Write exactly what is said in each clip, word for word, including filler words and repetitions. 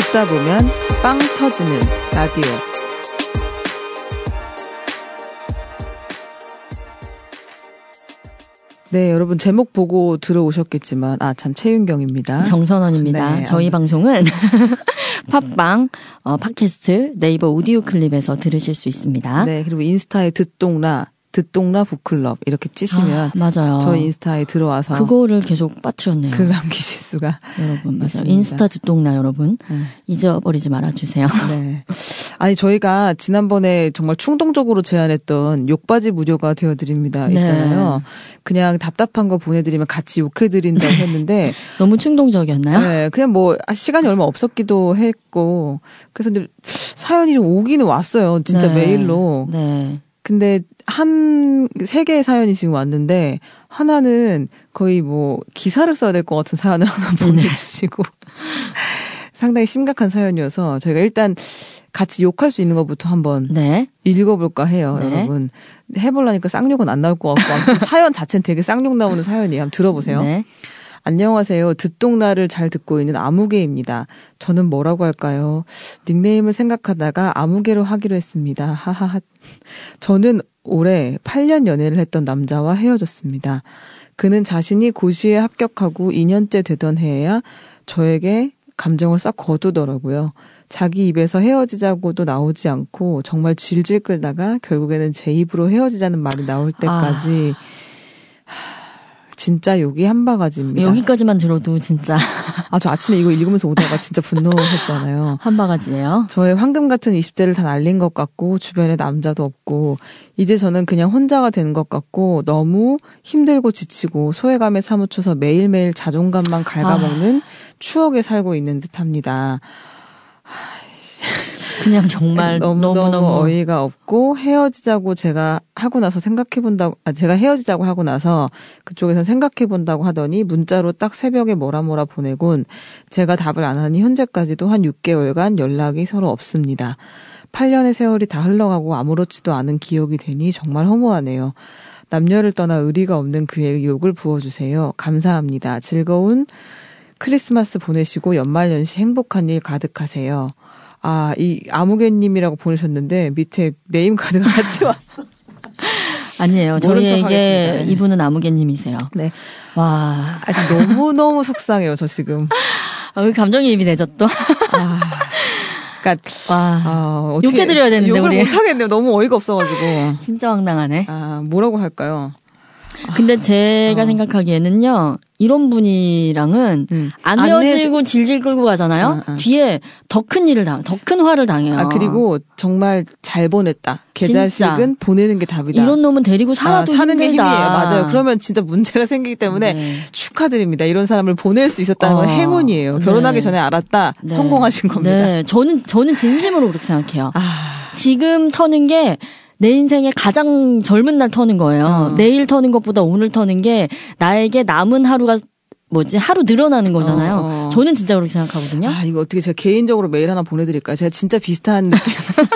듣다 보면 빵 터지는 라디오. 네, 여러분 제목 보고 들어오셨겠지만 아, 참 최윤경입니다. 정선원입니다. 네, 저희 아, 방송은 팟빵, 어, 팟캐스트, 네이버 오디오 클립에서 들으실 수 있습니다. 네, 그리고 인스타에 듣동라, 듣동라 북클럽 이렇게 찌시면 아, 맞아요. 저희 인스타에 들어와서 그거를 계속 빠뜨렸네요. 글 남기실 수가 여러분, 맞아요. 있습니다. 인스타 듣동라 여러분 네. 잊어버리지 말아주세요. 네. 아니 저희가 지난번에 정말 충동적으로 제안했던 욕바지 무료가 되어드립니다 있잖아요. 네. 그냥 답답한 거 보내드리면 같이 욕해드린다고 했는데 너무 충동적이었나요? 네, 그냥 뭐 시간이 얼마 없었기도 했고 그래서 근데 사연이 좀 오기는 왔어요. 진짜 네. 메일로. 네. 근데 한 세 개의 사연이 지금 왔는데 하나는 거의 뭐 기사를 써야 될 것 같은 사연을 하나 보내주시고 네. 상당히 심각한 사연이어서 저희가 일단 같이 욕할 수 있는 것부터 한번 네. 읽어볼까 해요. 네. 여러분. 해보려니까 쌍욕은 안 나올 것 같고 사연 자체는 되게 쌍욕 나오는 사연이에요. 한번 들어보세요. 네. 안녕하세요. 듣동라를 잘 듣고 있는 아무개입니다. 저는 뭐라고 할까요? 닉네임을 생각하다가 아무개로 하기로 했습니다. 하하하. 저는 올해 팔 년 연애를 했던 남자와 헤어졌습니다. 그는 자신이 고시에 합격하고 이 년째 되던 해에야 저에게 감정을 싹 거두더라고요. 자기 입에서 헤어지자고도 나오지 않고 정말 질질 끌다가 결국에는 제 입으로 헤어지자는 말이 나올 때까지 아... 진짜 욕이 한 바가지입니다. 여기까지만 들어도 진짜. 아, 저 아침에 이거 읽으면서 오다가 진짜 분노했잖아요. 한 바가지예요. 저의 황금 같은 이십 대를 다 날린 것 같고 주변에 남자도 없고 이제 저는 그냥 혼자가 된 것 같고 너무 힘들고 지치고 소외감에 사무쳐서 매일매일 자존감만 갉아먹는 아. 추억에 살고 있는 듯합니다. 그냥 정말 너무너무 너무너무 어이가 없고 헤어지자고 제가 하고 나서 생각해본다고 아 제가 헤어지자고 하고 나서 그쪽에서 생각해본다고 하더니 문자로 딱 새벽에 뭐라 뭐라 보내곤 제가 답을 안 하니 현재까지도 한 육 개월간 연락이 서로 없습니다. 팔 년의 세월이 다 흘러가고 아무렇지도 않은 기억이 되니 정말 허무하네요. 남녀를 떠나 의리가 없는 그의 욕을 부어주세요. 감사합니다. 즐거운 크리스마스 보내시고 연말연시 행복한 일 가득하세요. 아, 이 아무개님이라고 보내셨는데 밑에 네임 카드가 같이 왔어. 아니에요. 저희에게 이분은 아무개님이세요. 네. 와, 아직 너무 너무 속상해요. 저 지금. 아, 감정이입이 되죠 또. 아, 그러니까 와, 아, 욕해드려야 되는데 욕을 우리. 못 하겠네요. 너무 어이가 없어가지고. 진짜 황당하네. 아, 뭐라고 할까요? 근데 제가 어. 생각하기에는요, 이런 분이랑은 음. 안 헤어지고 질질 끌고 가잖아요. 어, 어. 뒤에 더 큰 일을 당, 더 큰 화를 당해요. 아, 그리고 정말 잘 보냈다. 계자식은 보내는 게 답이다. 이런 놈은 데리고 살아도 아, 사는 힘들다. 게 힘이에요. 맞아요. 그러면 진짜 문제가 생기기 때문에 네. 축하드립니다. 이런 사람을 보낼 수 있었다는 건 어. 행운이에요. 결혼하기 네. 전에 알았다. 네. 성공하신 겁니다. 네, 저는 저는 진심으로 그렇게 생각해요. 아. 지금 터는 게 내 인생의 가장 젊은 날 터는 거예요. 어. 내일 터는 것보다 오늘 터는 게 나에게 남은 하루가 뭐지 하루 늘어나는 거잖아요. 어, 어. 저는 진짜 그렇게 생각하거든요. 아, 이거 어떻게 제가 개인적으로 메일 하나 보내드릴까요? 제가 진짜 비슷한 느낌.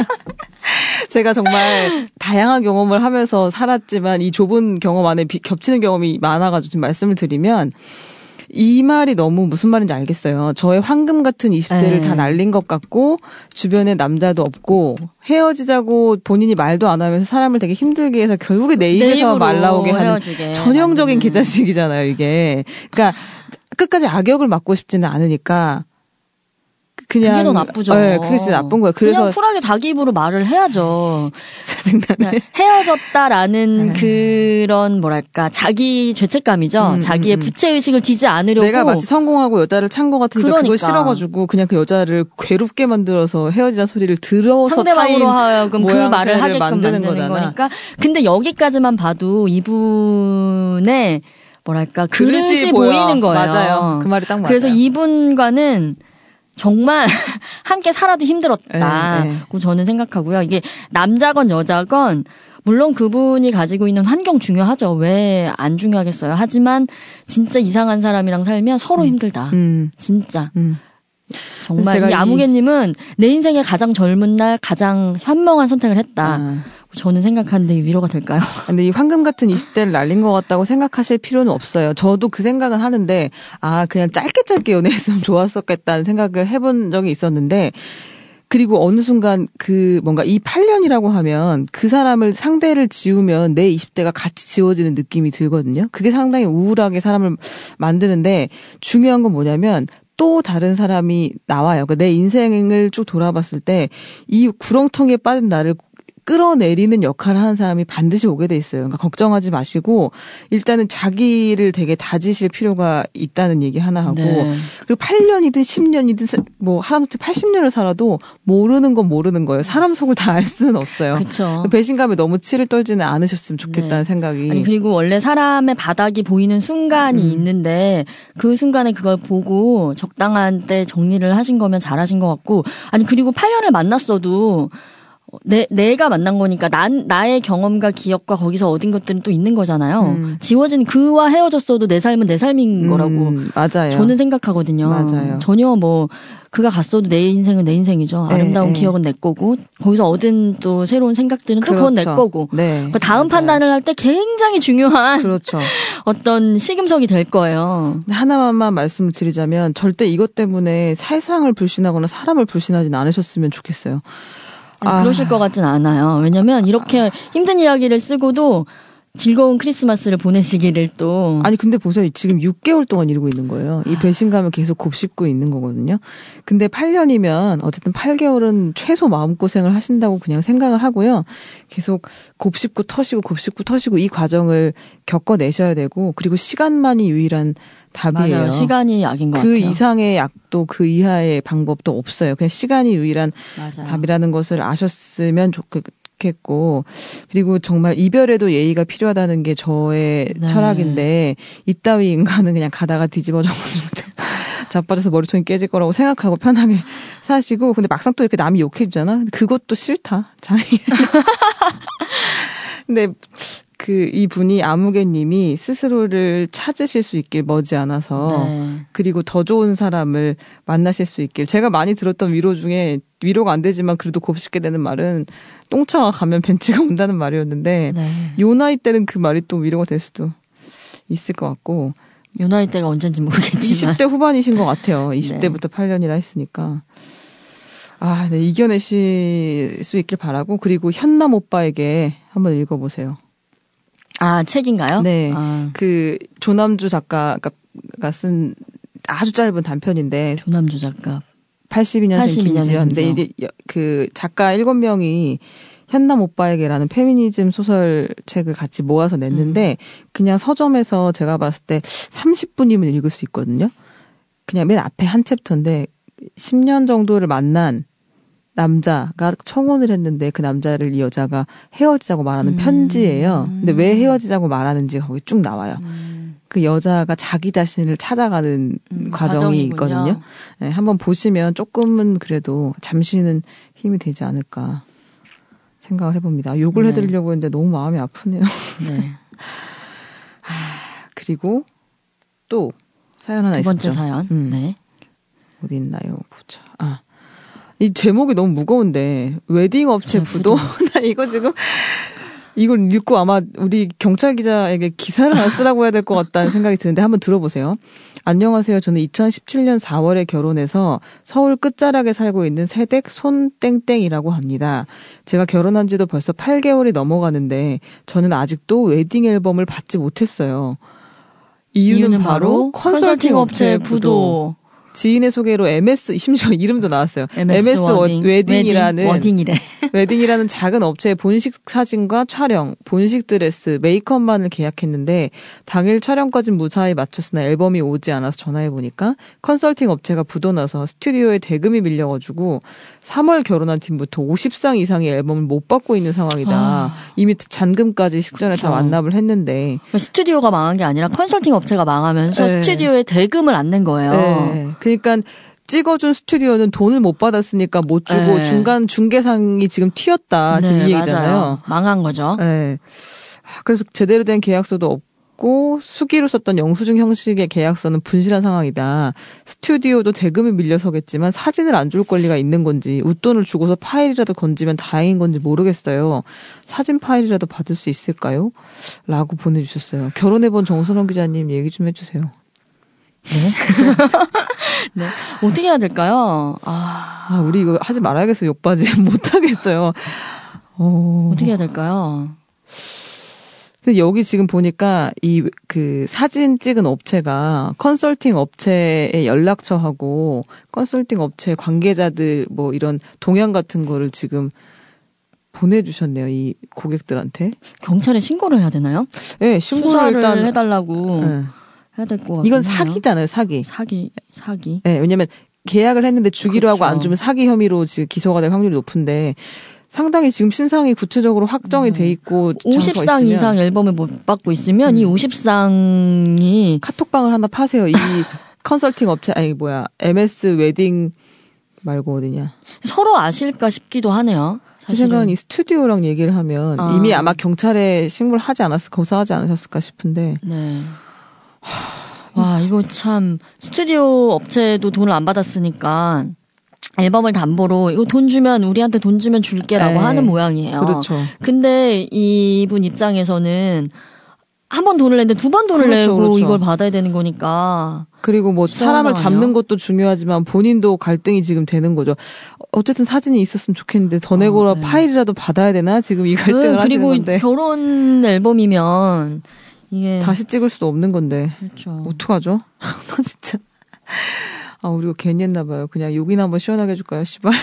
제가 정말 다양한 경험을 하면서 살았지만 이 좁은 경험 안에 비, 겹치는 경험이 많아가지고 지금 말씀을 드리면 이 말이 너무 무슨 말인지 알겠어요. 저의 황금 같은 이십 대를 에이. 다 날린 것 같고 주변에 남자도 없고 헤어지자고 본인이 말도 안 하면서 사람을 되게 힘들게 해서 결국에 내 입에서 말 나오게 하는 헤어지게. 전형적인 계자식이잖아요. 이게. 그러니까 끝까지 악역을 맡고 싶지는 않으니까 그냥 그게 더 나쁘죠. 네, 그게 진짜 나쁜 거예요. 그래서 그냥 쿨하게 자기 입으로 말을 해야죠. 짜증나네. 헤어졌다라는 네. 그런 뭐랄까 자기 죄책감이죠. 음, 자기의 음, 부채 의식을 지지 않으려고. 내가 마치 성공하고 여자를 찬 것 같으니까 그러니까. 그걸 싫어가지고 그냥 그 여자를 괴롭게 만들어서 헤어지자는 소리를 들어서 상대방으로 하여금 그 말을 하게끔 만드는, 만드는 거잖아. 거니까. 근데 여기까지만 봐도 이분의 뭐랄까 그릇이, 그릇이 보이는 거예요. 맞아요. 그 말이 딱 맞아요. 그래서 이분과는 정말 함께 살아도 힘들었다. 네, 네. 저는 생각하고요. 이게 남자건 여자건 물론 그분이 가지고 있는 환경 중요하죠. 왜 안 중요하겠어요. 하지만 진짜 이상한 사람이랑 살면 서로 음. 힘들다. 음. 진짜. 음. 정말 이 아무개님은 내 인생의 가장 젊은 날 가장 현명한 선택을 했다. 아. 저는 생각하는데 위로가 될까요? 근데 이 황금 같은 이십 대를 날린 것 같다고 생각하실 필요는 없어요. 저도 그 생각은 하는데 아 그냥 짧게 짧게 연애했으면 좋았었겠다는 생각을 해본 적이 있었는데 그리고 어느 순간 그 뭔가 이 팔 년이라고 하면 그 사람을 상대를 지우면 내 이십 대가 같이 지워지는 느낌이 들거든요. 그게 상당히 우울하게 사람을 만드는데 중요한 건 뭐냐면 또 다른 사람이 나와요. 그러니까 내 인생을 쭉 돌아봤을 때 이 구렁텅이에 빠진 나를 끌어내리는 역할을 하는 사람이 반드시 오게 돼 있어요. 그러니까 걱정하지 마시고 일단은 자기를 되게 다지실 필요가 있다는 얘기 하나 하고 네. 그리고 팔 년이든 십 년이든 뭐 하다못해 팔십 년을 살아도 모르는 건 모르는 거예요. 사람 속을 다 알 수는 없어요. 그렇죠. 배신감에 너무 치를 떨지는 않으셨으면 좋겠다는 네. 생각이. 아니 그리고 원래 사람의 바닥이 보이는 순간이 음. 있는데 그 순간에 그걸 보고 적당한 때 정리를 하신 거면 잘하신 것 같고 아니 그리고 팔 년을 만났어도 내, 내가 만난 거니까, 난, 나의 경험과 기억과 거기서 얻은 것들은 또 있는 거잖아요. 음. 지워진 그와 헤어졌어도 내 삶은 내 삶인 음, 거라고. 맞아요. 저는 생각하거든요. 맞아요. 전혀 뭐, 그가 갔어도 내 인생은 내 인생이죠. 네, 아름다운 네. 기억은 내 거고, 거기서 얻은 또 새로운 생각들은 그렇죠. 또 그건 내 거고. 네. 그 다음 맞아요. 판단을 할 때 굉장히 중요한. 그렇죠. 어떤 시금석이 될 거예요. 하나만 말씀을 드리자면, 절대 이것 때문에 세상을 불신하거나 사람을 불신하진 않으셨으면 좋겠어요. 아니, 아. 그러실 것 같진 않아요. 왜냐면 이렇게 힘든 이야기를 쓰고도 즐거운 크리스마스를 보내시기를 또. 아니 근데 보세요. 지금 육 개월 동안 이러고 있는 거예요. 이 배신감을 계속 곱씹고 있는 거거든요. 근데 팔 년이면 어쨌든 팔 개월은 최소 마음고생을 하신다고 그냥 생각을 하고요. 계속 곱씹고 터시고 곱씹고 터시고 이 과정을 겪어내셔야 되고 그리고 시간만이 유일한 답이에요. 맞아요. 시간이 약인 것 그 같아요. 그 이상의 약도 그 이하의 방법도 없어요. 그냥 시간이 유일한 맞아요. 답이라는 것을 아셨으면 좋겠고 그리고 정말 이별에도 예의가 필요하다는 게 저의 네. 철학인데 이따위 인간은 그냥 가다가 뒤집어져가지고 자빠져서 머리통이 깨질 거라고 생각하고 편하게 사시고 근데 막상 또 이렇게 남이 욕해주잖아. 그것도 싫다. 자기. 근데 그 이분이 아무개님이 스스로를 찾으실 수 있길 머지않아서 네. 그리고 더 좋은 사람을 만나실 수 있길 제가 많이 들었던 위로 중에 위로가 안 되지만 그래도 곱씹게 되는 말은 똥차가 가면 벤치가 온다는 말이었는데 네. 요 나이 때는 그 말이 또 위로가 될 수도 있을 것 같고 요 나이 때가 언젠지 모르겠지만 이십 대 후반이신 것 같아요. 이십 대부터 네. 팔 년이라 했으니까 아, 네, 이겨내실 수 있길 바라고 그리고 현남 오빠에게 한번 읽어보세요. 아, 책인가요? 네. 아. 그, 조남주 작가가 쓴 아주 짧은 단편인데. 조남주 작가. 팔십이 년생 김지연인데, 이제 그 작가 일곱 명이 현남 오빠에게라는 페미니즘 소설책을 같이 모아서 냈는데, 음. 그냥 서점에서 제가 봤을 때 삼십 분이면 읽을 수 있거든요. 그냥 맨 앞에 한 챕터인데, 십 년 정도를 만난 남자가 청혼을 했는데 그 남자를 이 여자가 헤어지자고 말하는 음. 편지예요. 근데 왜 헤어지자고 말하는지가 거기 쭉 나와요. 음. 그 여자가 자기 자신을 찾아가는 음, 과정이 과정이군요. 있거든요. 네, 한번 보시면 조금은 그래도 잠시는 힘이 되지 않을까 생각을 해봅니다. 욕을 네. 해드리려고 했는데 너무 마음이 아프네요. 네. 하, 그리고 또 사연 하나 두 번째 있었죠. 사연. 음. 네. 어디 있나요? 보자. 아. 이 제목이 너무 무거운데 웨딩 업체 네, 부도 나 이거 지금 이걸 읽고 아마 우리 경찰 기자에게 기사를 안 쓰라고 해야 될 것 같다는 생각이 드는데 한번 들어보세요. 안녕하세요. 저는 이천십칠 년 사월에 결혼해서 서울 끝자락에 살고 있는 새댁 손땡땡이라고 합니다. 제가 결혼한 지도 벌써 팔 개월이 넘어가는데 저는 아직도 웨딩 앨범을 받지 못했어요. 이유는, 이유는 바로 컨설팅 업체 부도. 지인의 소개로 엠에스 심지어 이름도 나왔어요. 엠에스, 엠에스 워딩. 웨딩이라는 워딩이래. 웨딩이라는 작은 업체의 본식 사진과 촬영, 본식 드레스, 메이크업만을 계약했는데 당일 촬영까지 무사히 마쳤으나 앨범이 오지 않아서 전화해 보니까 컨설팅 업체가 부도나서 스튜디오에 대금이 밀려가지고 삼월 결혼한 팀부터 오십 상 이상의 앨범을 못 받고 있는 상황이다. 아. 이미 잔금까지 식전에 그렇죠. 다 완납을 했는데 스튜디오가 망한 게 아니라 컨설팅 업체가 망하면서 네. 스튜디오에 대금을 안 낸 거예요. 네. 그러니까 찍어준 스튜디오는 돈을 못 받았으니까 못 주고 네. 중간 중개상이 지금 튀었다. 네, 지금 이 얘기잖아요. 맞아요. 망한 거죠. 네. 그래서 제대로 된 계약서도 있고 수기로 썼던 영수증 형식의 계약서는 분실한 상황이다. 스튜디오도 대금이 밀려서겠지만 사진을 안 줄 권리가 있는 건지 웃돈을 주고서 파일이라도 건지면 다행인 건지 모르겠어요. 사진 파일이라도 받을 수 있을까요? 라고 보내주셨어요. 결혼해본 정선원 기자님 얘기 좀 해주세요. 네. 네. 어떻게 해야 될까요? 아, 아 우리 이거 하지 말아야겠어요. 욕바지 못하겠어요. 어... 어떻게 해야 될까요? 근데 여기 지금 보니까 이 그 사진 찍은 업체가 컨설팅 업체의 연락처하고 컨설팅 업체 관계자들 뭐 이런 동향 같은 거를 지금 보내주셨네요. 이 고객들한테. 경찰에 신고를 해야 되나요? 네, 신고를 일단 해달라고 네. 해야 될 것 같아요. 이건 사기잖아요, 사기. 사기, 사기. 네, 왜냐면 계약을 했는데 주기로 그렇죠. 하고 안 주면 사기 혐의로 지금 기소가 될 확률이 높은데. 상당히 지금 신상이 구체적으로 확정이 돼 있고 오십 상 이상 앨범을 못 받고 있으면 음. 이 오십 상이 카톡방을 하나 파세요. 이 컨설팅 업체 아니 뭐야 엠에스 웨딩 말고 어디냐 서로 아실까 싶기도 하네요. 제 생각은 이 스튜디오랑 얘기를 하면 아. 이미 아마 경찰에 신고를 하지 않았을 고소하지 않으셨을까 싶은데 네. 와 이거 참 스튜디오 업체도 돈을 안 받았으니까 앨범을 담보로 이거 돈 주면 우리한테 돈 주면 줄게라고 에이, 하는 모양이에요. 그렇죠. 근데 이분 입장에서는 한 번 돈을 냈는데 두 번 돈을 그렇죠, 내고 그렇죠. 이걸 받아야 되는 거니까. 그리고 뭐 사람을 잡는 것도 중요하지만 본인도 갈등이 지금 되는 거죠. 어쨌든 사진이 있었으면 좋겠는데 더 내고라 어, 네. 파일이라도 받아야 되나? 지금 이 갈등을 네, 하시는 건데. 그리고 결혼 앨범이면 이게 다시 찍을 수도 없는 건데. 그렇죠. 어떡하죠? 나 진짜. 아, 우리가 괜히 했나 봐요. 그냥 욕이나 한번 시원하게 해줄까요, 씨발.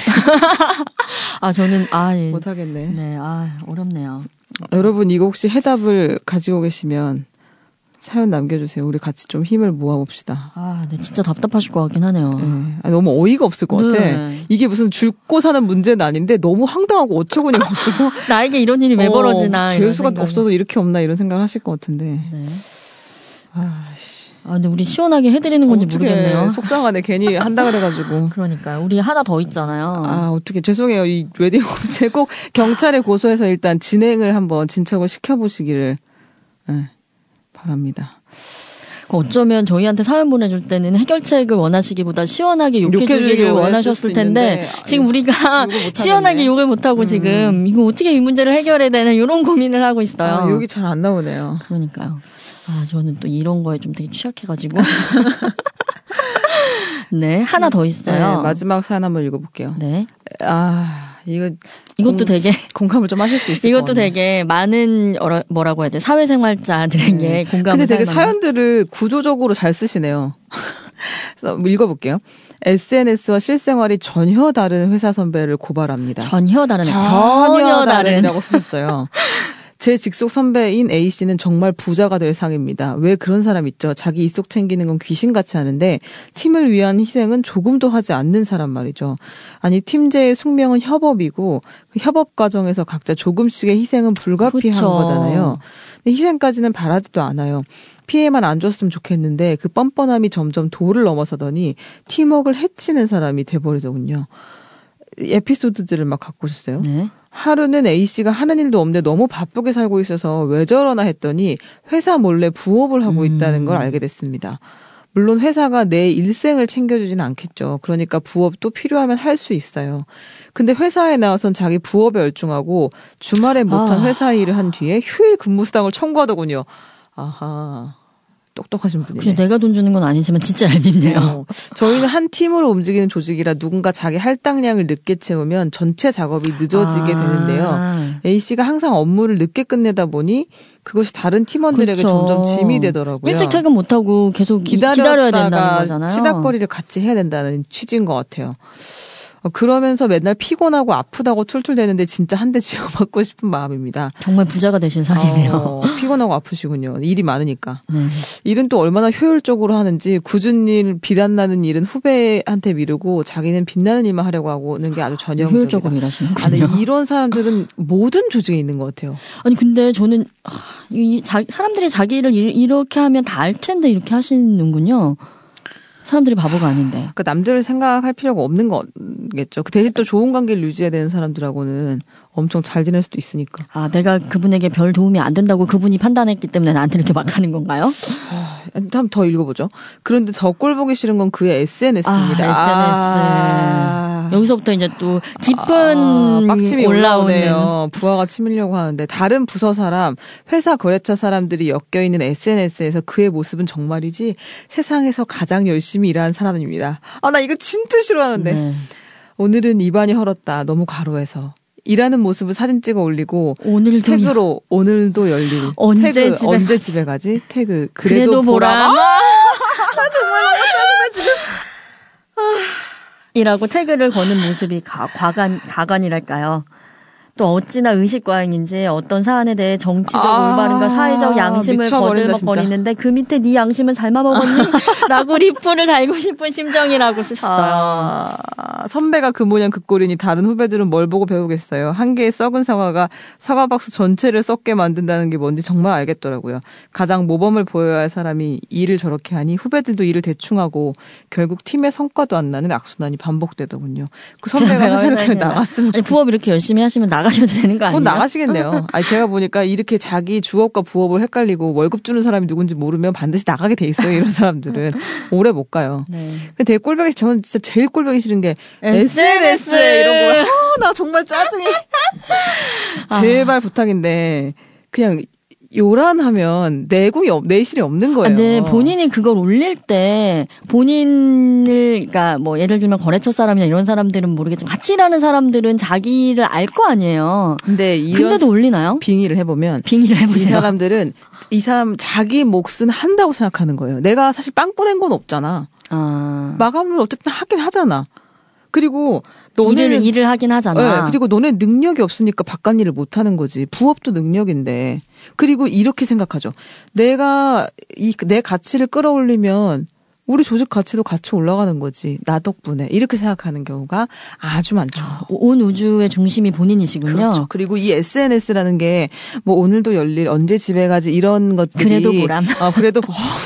아, 저는, 아, 예. 못하겠네. 네, 아, 어렵네요. 여러분, 이거 혹시 해답을 가지고 계시면 사연 남겨주세요. 우리 같이 좀 힘을 모아봅시다. 아, 네, 진짜 답답하실 것 같긴 하네요. 네. 아, 너무 어이가 없을 것 같아. 네. 이게 무슨 죽고 사는 문제는 아닌데 너무 황당하고 어처구니가 없어서. 나에게 이런 일이 왜 어, 벌어지나. 죄수가 없어도 이렇게 없나 이런 생각을 하실 것 같은데. 네. 아, 씨. 아, 근데 우리 시원하게 해드리는 건지 모르겠네요. 속상하네. 괜히 한다 그래가지고. 그러니까요. 우리 하나 더 있잖아요. 아, 어떻게 죄송해요. 이 웨딩 업체 꼭 경찰에 고소해서 일단 진행을 한번 진척을 시켜보시기를 네, 바랍니다. 어쩌면 저희한테 사연 보내줄 때는 해결책을 원하시기보다 시원하게 욕해주기를 원하셨을 텐데 지금 우리가 시원하게 욕을 못하고 음. 지금 이거 어떻게 이 문제를 해결해야 되나 이런 고민을 하고 있어요. 아, 욕이 잘 안 나오네요. 그러니까요. 아, 저는 또 이런 거에 좀 되게 취약해가지고. 네, 하나 더 있어요. 네, 마지막 사연 한번 읽어볼게요. 네. 아, 이거. 이것도 공, 되게. 공감을 좀 하실 수 있을 것 이것도 되게 많은, 뭐라고 해야 돼, 사회생활자들에게 네. 공감을 근데 되게 사연들을 구조적으로 잘 쓰시네요. 그래서 읽어볼게요. 에스엔에스와 실생활이 전혀 다른 회사 선배를 고발합니다. 전혀 다른, 전혀, 전혀 다른이라고 쓰셨어요. 제 직속 선배인 A씨는 정말 부자가 될 상입니다. 왜 그런 사람 있죠? 자기 이속 챙기는 건 귀신같이 하는데 팀을 위한 희생은 조금도 하지 않는 사람 말이죠. 아니 팀제의 숙명은 협업이고 그 협업 과정에서 각자 조금씩의 희생은 불가피한 그렇죠. 거잖아요. 근데 희생까지는 바라지도 않아요. 피해만 안 줬으면 좋겠는데 그 뻔뻔함이 점점 도를 넘어서더니 팀워크를 해치는 사람이 돼버리더군요. 에피소드들을 막 갖고 오셨어요. 네. 하루는 A씨가 하는 일도 없는데 너무 바쁘게 살고 있어서 왜 저러나 했더니 회사 몰래 부업을 하고 있다는 걸 알게 됐습니다. 물론 회사가 내 일생을 챙겨주지는 않겠죠. 그러니까 부업도 필요하면 할 수 있어요. 근데 회사에 나와선 자기 부업에 열중하고 주말에 못한 아. 회사 일을 한 뒤에 휴일 근무수당을 청구하더군요. 아하. 똑똑하신 분이네. 그냥 내가 돈 주는 건 아니지만 진짜 얄밉네요. 어, 저희는 한 팀으로 움직이는 조직이라 누군가 자기 할당량을 늦게 채우면 전체 작업이 늦어지게 아. 되는데요. A씨가 항상 업무를 늦게 끝내다 보니 그것이 다른 팀원들에게 그렇죠. 점점 짐이 되더라고요. 일찍 퇴근 못하고 계속 기다려야 된다는 거잖아요. 치닥거리를 같이 해야 된다는 취지인 것 같아요. 그러면서 맨날 피곤하고 아프다고 툴툴대는데 진짜 한 대 쥐어맞고 싶은 마음입니다. 정말 부자가 되신 상이네요. 어, 피곤하고 아프시군요. 일이 많으니까. 네. 일은 또 얼마나 효율적으로 하는지 굳은 일, 비단나는 일은 후배한테 미루고 자기는 빛나는 일만 하려고 하고는 게 아주 전형적이다. 효율적으로 일하시는군요. 아, 네, 이런 사람들은 모든 조직에 있는 것 같아요. 아니 근데 저는 이 자, 사람들이 자기 일을 이렇게 하면 다 알 텐데 이렇게 하시는군요. 사람들이 바보가 아닌데. 그러니까 남들을 생각할 필요가 없는 거겠죠. 그 대신 또 좋은 관계를 유지해야 되는 사람들하고는 엄청 잘 지낼 수도 있으니까. 아, 내가 그분에게 별 도움이 안 된다고 그분이 판단했기 때문에 나한테 이렇게 막 하는 건가요? 한번 더 읽어보죠. 그런데 더 꼴 보기 싫은 건 그의 에스엔에스입니다. 아, 에스엔에스. 아. 여기서부터 이제 또 깊은 아, 빡심이 올라오는. 올라오네요. 부하가 치밀려고 하는데 다른 부서 사람, 회사 거래처 사람들이 엮여있는 에스엔에스에서 그의 모습은 정말이지 세상에서 가장 열심히 일하는 사람입니다. 아, 나 이거 진짜 싫어하는데. 네. 오늘은 입안이 헐었다. 너무 과로해서. 일하는 모습을 사진 찍어 올리고 오늘도 태그로 야. 오늘도 열리고 언제 태그 집에 언제 집에 가지? 태그 그래도, 그래도 보라. 아, 나 정말 너무 짜증나 지금. 아. 이라고 태그를 거는 모습이 가, 과간 가관이랄까요? 또 어찌나 의식과잉인지 어떤 사안에 대해 정치적 아, 올바른가 사회적 양심을 거들먹거리는데 그 밑에 네 양심은 삶아 먹었니? 라고 리플을 달고 싶은 심정이라고 쓰셨어요. 아, 선배가 그 모양 그 꼴이니 다른 후배들은 뭘 보고 배우겠어요. 한 개의 썩은 사과가 사과박스 전체를 썩게 만든다는 게 뭔지 정말 알겠더라고요. 가장 모범을 보여야 할 사람이 일을 저렇게 하니 후배들도 일을 대충 하고 결국 팀의 성과도 안 나는 악순환이 반복되더군요. 그 선배가 회사를 그냥 나갔으면 좋겠어요. 부업 이렇게 열심히 하시면 나가 셔도 되는 거 아니에요? 뭐 나가시겠네요. 아니 제가 보니까 이렇게 자기 주업과 부업을 헷갈리고 월급 주는 사람이 누군지 모르면 반드시 나가게 돼 있어요. 이런 사람들은 오래 못 가요. 네. 근데 되게 꼴보기 저는 진짜 제일 꼴보기 싫은 게 에스엔에스 이런 거. 아, 나 정말 짜증이. 제발 아. 부탁인데 그냥 요란하면 내공이 없, 내실이 없는 거예요. 아, 네, 본인이 그걸 올릴 때 본인을, 그러니까 뭐 예를 들면 거래처 사람이나 이런 사람들은 모르겠지만 같이 일하는 사람들은 자기를 알 거 아니에요. 근데 이런 근데도 올리나요? 빙의를 해보면 빙의를 해보세요. 이 사람들은 이 사람 자기 몫은 한다고 생각하는 거예요. 내가 사실 빵 꺼낸 건 없잖아. 아. 마감은 어쨌든 하긴 하잖아. 그리고 너는 일을, 일을 하긴 하잖아. 네, 그리고 너네 능력이 없으니까 바깥 일을 못 하는 거지. 부업도 능력인데. 그리고 이렇게 생각하죠. 내가 이 내 가치를 끌어올리면 우리 조직 가치도 같이 올라가는 거지. 나 덕분에. 이렇게 생각하는 경우가 아주 많죠. 아, 온 우주의 중심이 본인이시군요. 그렇죠. 그리고 이 에스엔에스라는 게 뭐 오늘도 열릴 언제 집에 가지 이런 것들이 그래도 보람. 아, 그래도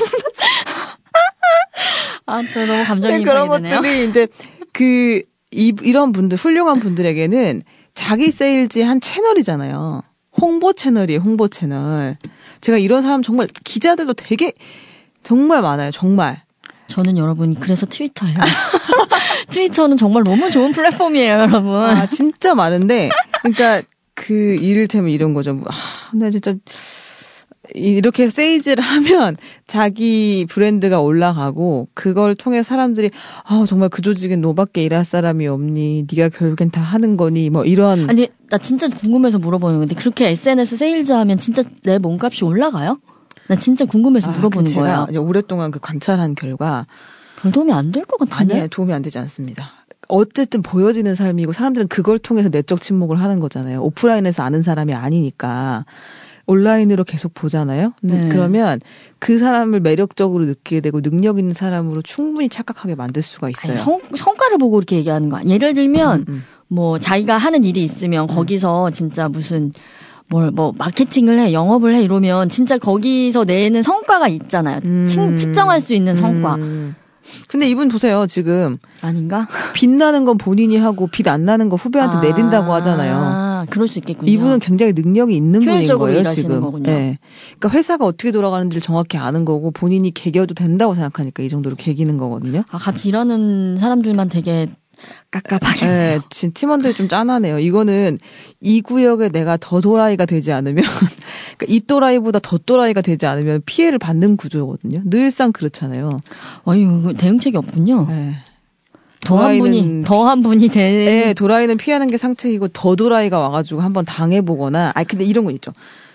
아, 또 너무 감정이입이 그런 되네요. 것들이 이제 그 이, 이런 분들 훌륭한 분들에게는 자기 세일즈의 한 채널이잖아요. 홍보 채널이에요. 홍보 채널. 제가 이런 사람 정말 기자들도 되게 정말 많아요. 정말. 저는 여러분 그래서 트위터예요. 트위터는 정말 너무 좋은 플랫폼이에요, 여러분. 아, 진짜 많은데 그러니까 그 이를테면 이런 거죠. 아, 나 진짜 이렇게 세일즈를 하면 자기 브랜드가 올라가고 그걸 통해 사람들이 아 정말 그 조직엔 너밖에 일할 사람이 없니? 네가 결국엔 다 하는 거니? 뭐 이런. 아니 나 진짜 궁금해서 물어보는 건데 그렇게 에스엔에스 세일즈 하면 진짜 내 몸값이 올라가요? 나 진짜 궁금해서 아, 물어보는 그 거예요. 제가 오랫동안 그 관찰한 결과 별 도움이 안 될 것 같은데. 아니에요. 도움이 안 되지 않습니다. 어쨌든 보여지는 삶이고 사람들은 그걸 통해서 내적 침묵을 하는 거잖아요. 오프라인에서 아는 사람이 아니니까. 온라인으로 계속 보잖아요. 네. 그러면 그 사람을 매력적으로 느끼게 되고 능력 있는 사람으로 충분히 착각하게 만들 수가 있어요. 아니, 성, 성과를 보고 이렇게 얘기하는 거 아니에요. 예를 들면 음, 음. 뭐 자기가 하는 일이 있으면 음. 거기서 진짜 무슨 뭘 뭐 마케팅을 해, 영업을 해 이러면 진짜 거기서 내는 성과가 있잖아요. 음. 칭, 측정할 수 있는 성과. 음. 근데 이분 보세요. 지금 아닌가? 빛 나는 건 본인이 하고 빛 안 나는 거 후배한테 아, 내린다고 하잖아요. 아, 그럴 수 있겠군요. 이분은 굉장히 능력이 있는 분인 거예요, 지금. 거군요. 네. 그러니까 회사가 어떻게 돌아가는지를 정확히 아는 거고 본인이 개겨도 된다고 생각하니까 이 정도로 개기는 거거든요. 아, 같이 일하는 사람들만 되게 깝깝하게. 네, 팀원들이 좀 짠하네요. 이거는 이 구역에 내가 더 도라이가 되지 않으면, 그러니까 이 또라이보다 더 또라이가 되지 않으면 피해를 받는 구조거든요. 늘상 그렇잖아요. 아유, 대응책이 없군요. 네. 더한 분이, 더한 분이 되. 네, 도라이는 피하는 게 상책이고 더 도라이가 와가지고 한번 당해보거나, 아니, 근데 이런 건 있죠.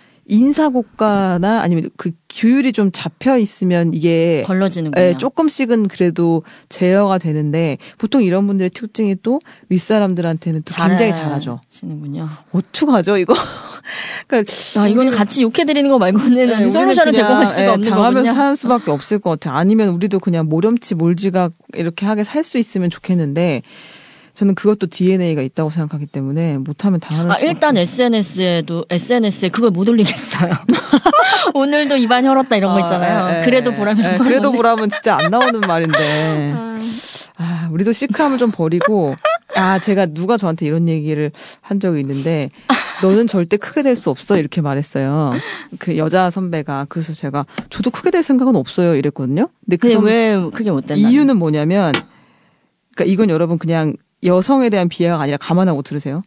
인사고과나 아니면 그 규율이 좀 잡혀 있으면 이게 걸러지는군요. 예, 조금씩은 그래도 제어가 되는데 보통 이런 분들의 특징이 또 윗사람들한테는 또 굉장히 잘하죠. 시는군요. 어떡하죠 이거? 그러니까 아, 이건 같이 욕해드리는 거 말고는 네, 솔루션을 제공할 수가 예, 없는 당하면서 거군요. 사는 수밖에 없을 것 같아요. 아니면 우리도 그냥 모렴치 몰지각 이렇게 하게 살 수 있으면 좋겠는데 저는 그것도 디엔에이가 있다고 생각하기 때문에 못하면 당하는 아, 일단 에스엔에스에도 에스엔에스에 그걸 못 올리겠어요. 오늘도 입안 혈었다 이런 거 있잖아요. 아, 에, 에, 그래도 보라면 에, 그래도 보라면 진짜 안 나오는 말인데. 아, 우리도 시크함을 좀 버리고 아, 제가 누가 저한테 이런 얘기를 한 적이 있는데 너는 절대 크게 될 수 없어 이렇게 말했어요. 그 여자 선배가. 그래서 제가 저도 크게 될 생각은 없어요 이랬거든요. 근데 그게 왜 크게 못 된다? 이유는 뭐냐면 그러니까 이건 여러분 그냥 여성에 대한 비하가 아니라 감안하고 들으세요.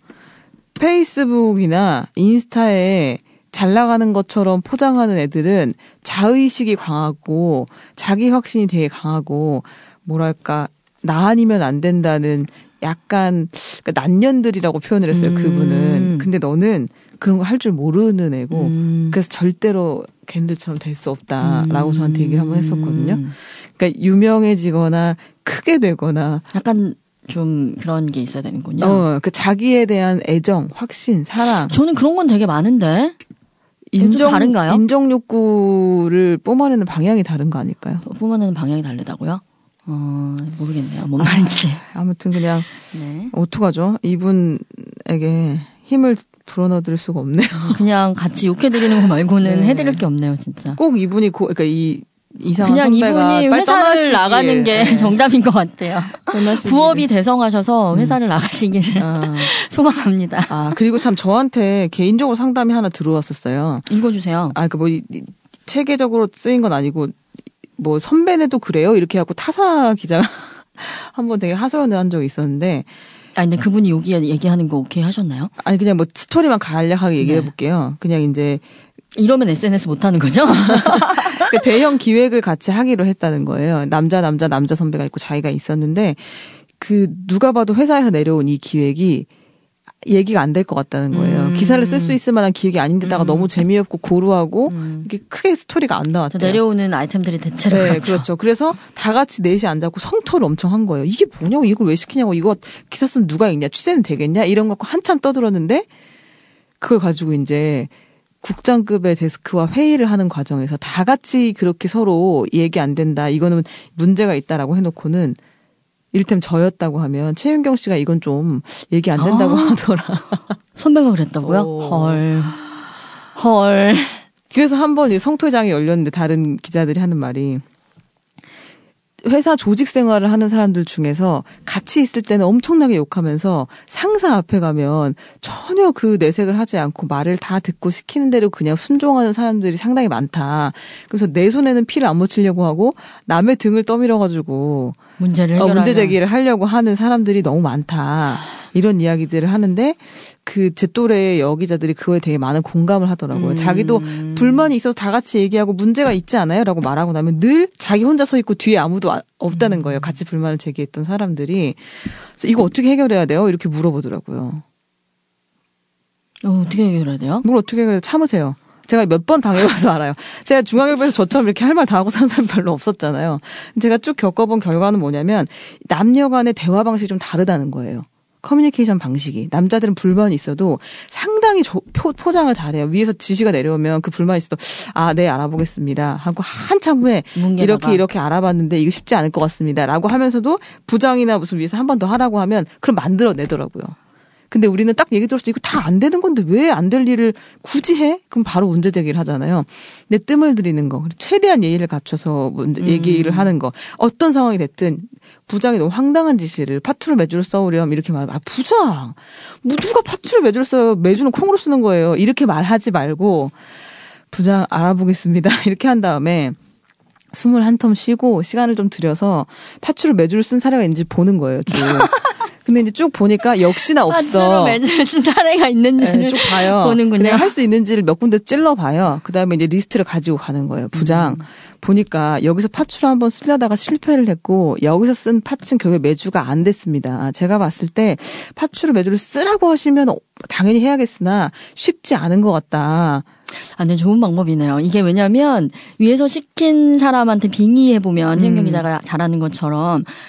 페이스북이나 인스타에 잘 나가는 것처럼 포장하는 애들은 자의식이 강하고 자기 확신이 되게 강하고 뭐랄까 나 아니면 안 된다는 약간 그러니까 난년들이라고 표현을 했어요. 그분은. 음. 근데 너는 그런 거 할 줄 모르는 애고 음. 그래서 절대로 걔네들처럼 될 수 없다라고 음. 저한테 얘기를 한번 했었거든요. 그러니까 유명해지거나 크게 되거나 약간 좀 그런 게 있어야 되는군요. 어, 그 자기에 대한 애정, 확신, 사랑. 저는 그런 건 되게 많은데. 인정, 다른가요? 인정 욕구를 뿜어내는 방향이 다른 거 아닐까요? 뿜어내는 방향이 다르다고요? 어, 모르겠네요. 뭔 말인지. 아, 아무튼 그냥 네. 어떡하죠? 이분에게 힘을 불어넣어드릴 수가 없네요. 그냥 같이 욕해드리는 거 말고는 네. 해드릴 게 없네요, 진짜. 꼭 이분이 고, 그러니까 이 이상한 그냥 선배가 이분이 회사를 나가는 게 네. 정답인 것 같아요. 부업이 대성하셔서 회사를 음. 나가시기를 아. 소망합니다. 아 그리고 참 저한테 개인적으로 상담이 하나 들어왔었어요. 읽어주세요. 아 그 뭐 체계적으로 쓰인 건 아니고 뭐 선배네도 그래요 이렇게 하고 타사 기자가 한번 되게 하소연을 한 적이 있었는데. 아니 근데 그분이 여기 얘기하는 거 오케이 하셨나요? 아니 그냥 뭐 스토리만 간략하게 얘기해 네. 볼게요. 그냥 이제. 이러면 에스엔에스 못하는 거죠? 대형 기획을 같이 하기로 했다는 거예요. 남자 남자 남자 선배가 있고 자기가 있었는데 그 누가 봐도 회사에서 내려온 이 기획이 얘기가 안 될 것 같다는 거예요. 음. 기사를 쓸 수 있을 만한 기획이 아닌데다가 음. 너무 재미없고 고루하고 음. 이게 크게 스토리가 안 나왔대요. 내려오는 아이템들이 대체로 네, 그렇죠. 그렇죠. 그래서 다 같이 넷이 앉아서 성토를 엄청 한 거예요. 이게 뭐냐고 이걸 왜 시키냐고 이거 기사 쓰면 누가 읽냐 취재는 되겠냐 이런 거 갖고 한참 떠들었는데 그걸 가지고 이제 국장급의 데스크와 회의를 하는 과정에서 다 같이 그렇게 서로 얘기 안 된다. 이거는 문제가 있다라고 해놓고는 이를테면 저였다고 하면 최윤경 씨가 이건 좀 얘기 안 된다고 아, 하더라. 선배가 그랬다고요? 오. 헐. 헐. 그래서 한번 성토회장이 열렸는데 다른 기자들이 하는 말이 회사 조직 생활을 하는 사람들 중에서 같이 있을 때는 엄청나게 욕하면서 상사 앞에 가면 전혀 그 내색을 하지 않고 말을 다 듣고 시키는 대로 그냥 순종하는 사람들이 상당히 많다. 그래서 내 손에는 피를 안 묻히려고 하고 남의 등을 떠밀어가지고 문제를 해결하는. 어, 문제 제기를 하려고 하는 사람들이 너무 많다. 이런 이야기들을 하는데 그 제 또래의 여기자들이 그거에 되게 많은 공감을 하더라고요. 음. 자기도 불만이 있어서 다 같이 얘기하고 문제가 있지 않아요? 라고 말하고 나면 늘 자기 혼자 서 있고 뒤에 아무도 없다는 거예요. 같이 불만을 제기했던 사람들이. 그래서 이거 어떻게 해결해야 돼요? 이렇게 물어보더라고요. 어, 어떻게 해결해야 돼요? 뭘 어떻게 해결해야 돼요? 참으세요. 제가 몇 번 당해봐서 알아요. 제가 중앙일보에서 저처럼 이렇게 할 말 다 하고 사는 사람 별로 없었잖아요. 제가 쭉 겪어본 결과는 뭐냐면 남녀 간의 대화 방식이 좀 다르다는 거예요. 커뮤니케이션 방식이. 남자들은 불만이 있어도 상당히 조, 포, 포장을 잘해요. 위에서 지시가 내려오면 그 불만이 있어도 아, 네, 알아보겠습니다. 하고 한참 후에 뭉개다가. 이렇게 이렇게 알아봤는데 이거 쉽지 않을 것 같습니다. 라고 하면서도 부장이나 무슨 위에서 한 번 더 하라고 하면 그럼 만들어내더라고요. 근데 우리는 딱 얘기 들었을 때 이거 다 안 되는 건데 왜 안 될 일을 굳이 해? 그럼 바로 문제 제기를 하잖아요. 내 뜸을 들이는 거. 최대한 예의를 갖춰서 문제, 얘기를 음. 하는 거. 어떤 상황이 됐든 부장이 너무 황당한 지시를 파투를 매주를 써오렴 이렇게 말하면 아 부장 뭐 누가 파투를 매주를 써요. 매주는 콩으로 쓰는 거예요. 이렇게 말하지 말고 부장 알아보겠습니다. 이렇게 한 다음에 숨을 한 텀 쉬고 시간을 좀 들여서 파투를 매주를 쓴 사례가 있는지 보는 거예요. 쭉. 근데 이제 쭉 보니까 역시나 없어. 파츠로 매주를 쓴 사례가 있는지를 네, 쭉 봐요. 보는군요. 할 수 있는지를 몇 군데 찔러 봐요. 그다음에 이제 리스트를 가지고 가는 거예요. 부장. 음. 보니까 여기서 파츠로 한번 쓰려다가 실패를 했고 여기서 쓴 파츠는 결국에 매주가 안 됐습니다. 제가 봤을 때 파츠로 매주를 쓰라고 하시면 당연히 해야겠으나 쉽지 않은 것 같다. 아, 네, 좋은 방법이네요. 이게 왜냐면 위에서 시킨 사람한테 빙의해보면 최윤경 음. 기자가 잘하는 것처럼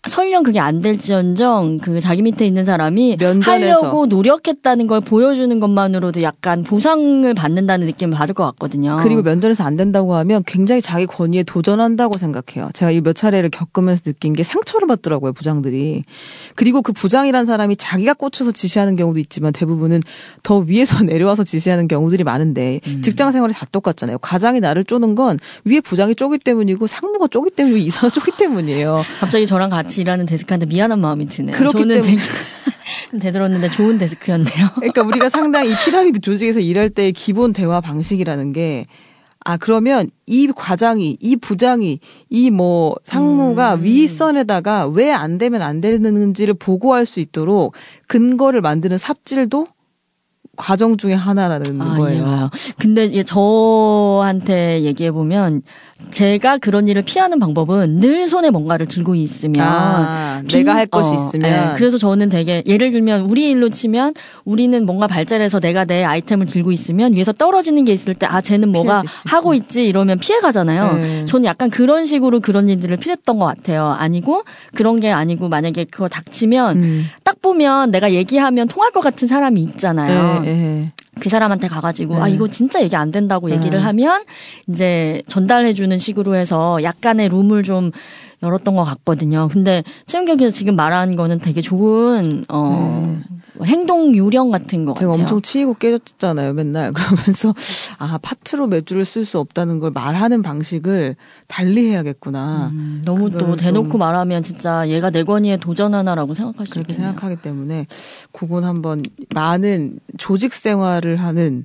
설령 그게 안 될지언정 그 자기 밑에 있는 사람이 면전에서. 하려고 노력했다는 걸 보여주는 것만으로도 약간 보상을 받는다는 느낌을 받을 것 같거든요. 그리고 면전에서 안 된다고 하면 굉장히 자기 권위에 도전한다고 생각해요. 제가 이 몇 차례를 겪으면서 느낀 게 상처를 받더라고요, 부장들이. 그리고 그 부장이란 사람이 자기가 꽂혀서 지시하는 경우도 있지만 대부분은 더 위에서 내려와서 지시하는 경우들이 많은데 음. 직장 생활이 다 똑같잖아요. 과장이 나를 쪼는 건 위에 부장이 쪼기 때문이고 상무가 쪼기 때문이고 이사가 쪼기 때문이에요. 갑자기 저랑 같이 일하는 데스크한테 미안한 마음이 드네요. 그렇기 저는 때문에. 되게 되들었는데 좋은 데스크였네요. 그러니까 우리가 상당히 이 피라미드 조직에서 일할 때의 기본 대화 방식이라는 게 아, 그러면 이 과장이, 이 부장이, 이 뭐 상무가 음. 윗선에다가 왜 안 되면 안 되는지를 보고할 수 있도록 근거를 만드는 삽질도 과정 중에 하나라는 아, 거예요. 예. 근데 저한테 얘기해보면 제가 그런 일을 피하는 방법은 늘 손에 뭔가를 들고 있으면 아, 빈, 내가 할 것이 어, 있으면 예. 그래서 저는 되게 예를 들면 우리 일로 치면 우리는 뭔가 발전해서 내가 내 아이템을 들고 있으면 위에서 떨어지는 게 있을 때 아 쟤는 뭐가 하고 있지 이러면 피해가잖아요. 네. 저는 약간 그런 식으로 그런 일들을 피했던 것 같아요. 아니고 그런 게 아니고 만약에 그거 닥치면 음. 딱 보면 내가 얘기하면 통할 것 같은 사람이 있잖아요. 네, 네. 그 사람한테 가가지고 네. 아 이거 진짜 얘기 안 된다고 얘기를 네. 하면 이제 전달해주는 식으로 해서 약간의 룸을 좀 열었던 것 같거든요. 근데 최은경께서 지금 말한 거는 되게 좋은 어 네. 행동 요령 같은 것 제가 같아요. 엄청 치이고 깨졌잖아요, 맨날. 그러면서 아 파트로 매주를 쓸 수 없다는 걸 말하는 방식을 달리 해야겠구나. 음, 너무 또 대놓고 말하면 진짜 얘가 내 권위에 도전하나라고 생각할 수 그렇게 있겠네요. 생각하기 때문에 그건 한번 많은 조직 생활을 하는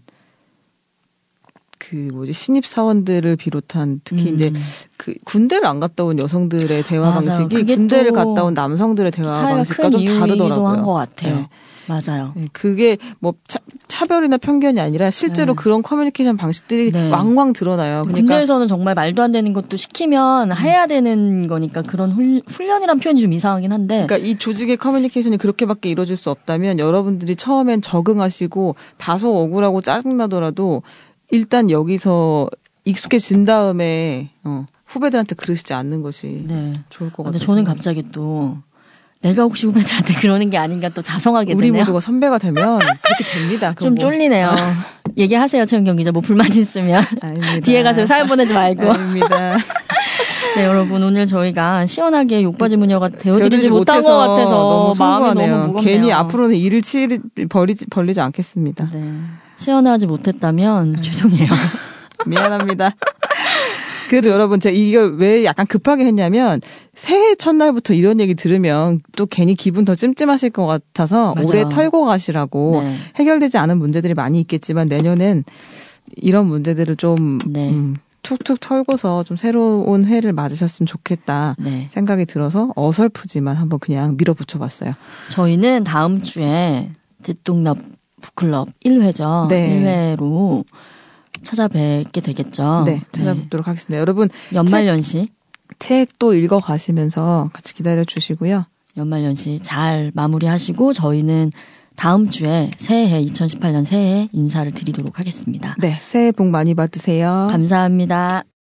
그 뭐지 신입 사원들을 비롯한 특히 음. 이제 그 군대를 안 갔다 온 여성들의 대화 맞아요. 방식이 군대를 갔다 온 남성들의 대화 방식과 좀 다르더라고요. 한 것 같아요. 네. 맞아요. 네, 그게 뭐 차, 차별이나 편견이 아니라 실제로 네. 그런 커뮤니케이션 방식들이 네. 왕왕 드러나요. 그러니까 군대에서는 정말 말도 안 되는 것도 시키면 음. 해야 되는 거니까 그런 훌, 훈련이란 표현이 좀 이상하긴 한데. 그러니까 이 조직의 커뮤니케이션이 그렇게밖에 이루어질 수 없다면 여러분들이 처음엔 적응하시고 다소 억울하고 짜증나더라도 일단 여기서 익숙해진 다음에 어, 후배들한테 그러시지 않는 것이 네. 좋을 것 같아요. 근데 저는 갑자기 또 내가 혹시 후배들한테 그러는 게 아닌가 또 자성하게 우리 되네요. 우리 모두가 선배가 되면 그렇게 됩니다. 좀 뭐. 쫄리네요. 얘기하세요, 최은경 기자. 뭐 불만 있으면 아닙니다. 뒤에 가서 사연 보내지 말고. 아닙니다. 네, 여러분 오늘 저희가 시원하게 욕바지 무녀가 되어드리지 못한 것 같아서 너무 마음이 너무 무겁네요. 괜히 앞으로는 일을 치 벌리지 벌리지 않겠습니다. 네. 시원하지 못했다면 네. 죄송해요. 미안합니다. 그래도 여러분 제가 이걸 왜 약간 급하게 했냐면 새해 첫날부터 이런 얘기 들으면 또 괜히 기분 더 찜찜하실 것 같아서 맞아요. 올해 털고 가시라고 네. 해결되지 않은 문제들이 많이 있겠지만 내년엔 이런 문제들을 좀 네. 음, 툭툭 털고서 좀 새로운 해를 맞으셨으면 좋겠다 네. 생각이 들어서 어설프지만 한번 그냥 밀어붙여 봤어요. 저희는 다음 주에 듣동럽 북클럽 일 회죠. 네. 일 회로 찾아뵙게 되겠죠. 네, 찾아뵙도록 네. 하겠습니다. 여러분 연말연시 책도 읽어가시면서 같이 기다려주시고요. 연말연시 잘 마무리하시고 저희는 다음 주에 새해 이천십팔 년 새해 인사를 드리도록 하겠습니다. 네, 새해 복 많이 받으세요. 감사합니다.